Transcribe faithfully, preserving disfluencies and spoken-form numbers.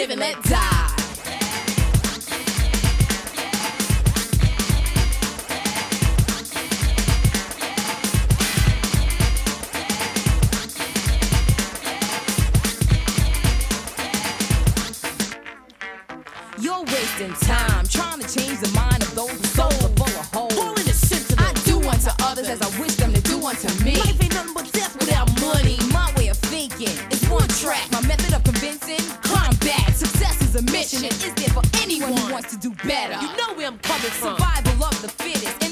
live and let die. You're wasting time trying to change the mind of those who soul are full of holes. Falling to sensitive. I do unto others as I wish them to do unto me. Life ain't nothing but death without money. My way of thinking is one track. My method of convincing, combat. Success is a mission and is there for anyone who wants to do better. You know where I'm coming from. Survival of the fittest.